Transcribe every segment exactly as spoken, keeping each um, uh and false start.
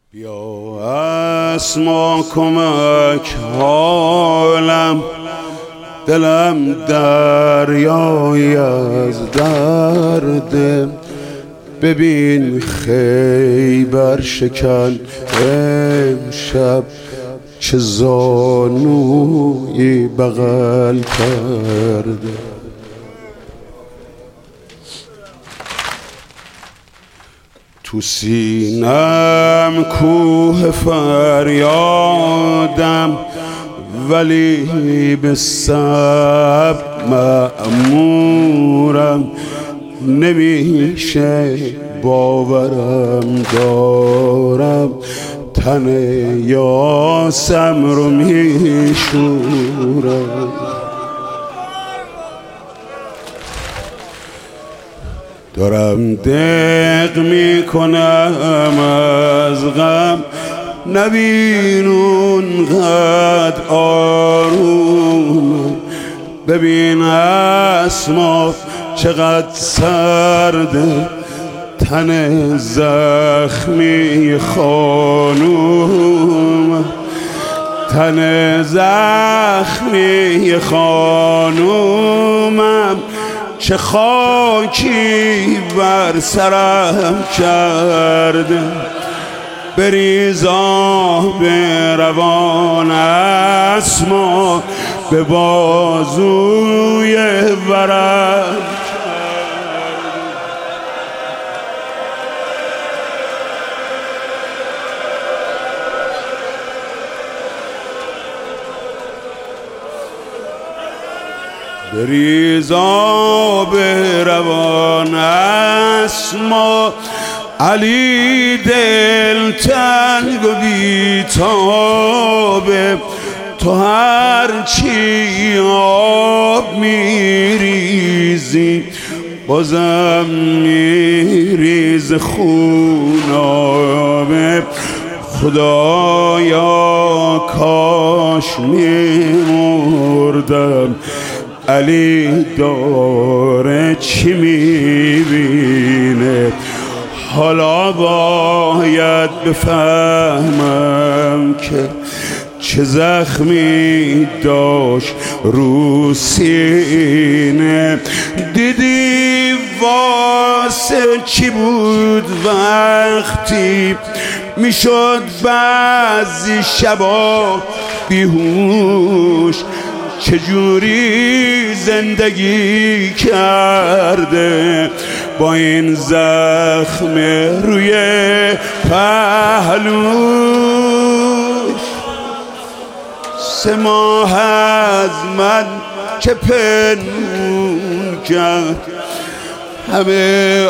بیا اسما کمک حالم، دلم دریایی از درده. ببین خیبر شکن امشب چه زانویی بغل کرده. تو سینم کوه فریادم، ولی به صبر مأمورم. نمیشه باورم دارم، تن یاسم رو میشورم. دارم دق میکنم از غم، نبین اونقدر آروم. ببین اسما چقدر سرده، تن زخمی خانوم. تن زخمی خانومم، چه خاکی بر سرم کرده. بریز آب روان اسما، به بازوی ورم بریز آب روان اسما. علی دل تنگ و بیتابه، تو هرچی آب میریزی بازم میریز خونابه. خدایا کاش میمردم، علی داره چی میبینه. حالا باید بفهمم که چه زخمی داشت رو سینه. دیدی واسه چی بود وقتی میشد بعضی شبا بیهوش، چجوری زندگی کرده با این زخم روی پهلوش. سه ماه از من که پنهون کرد همه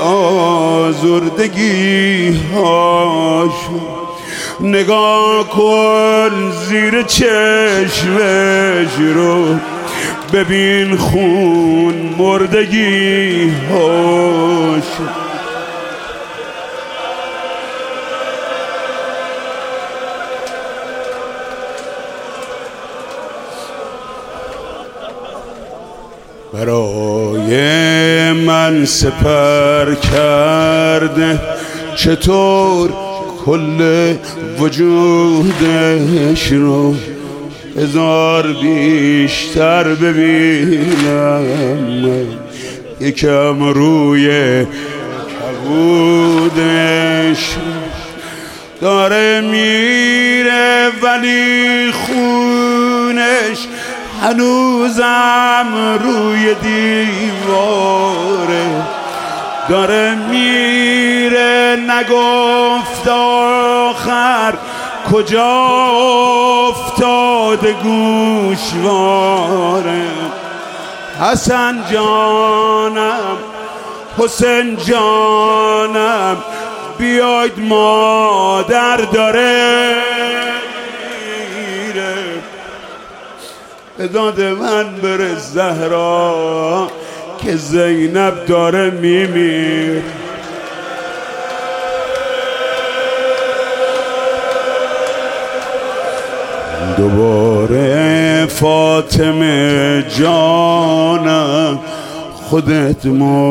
آزردگی هاشو. نگاه کن زیر چشمش رو، ببین خون مردگی هاش. برای من سپر کرده، چطور کل وجودش رو هزار بیشتر ببینم. یکم روی کبودش داره میره، ولی خونش هنوزم روی دیواره. داره میره نگفت آخر کجا افتاده گوشواره. حسن جانم، حسین جانم، بیاید مادر داره میره. به داد من بره زهرا که زینب داره میمیر. دوباره فاطمه جانم، خودت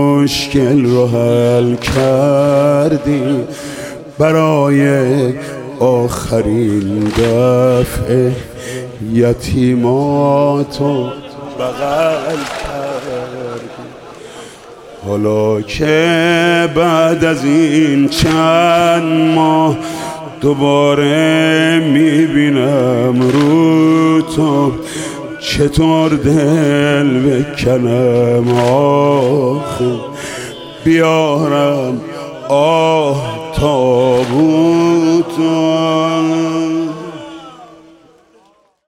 مشکل رو حل کردی. برای آخرین دفعه یتیماتو بغل کردی، حالا که بعد از این چند ماه دوباره میبینم رو تو، چطور دل بکنم آخه، بیارم آه تابوتو.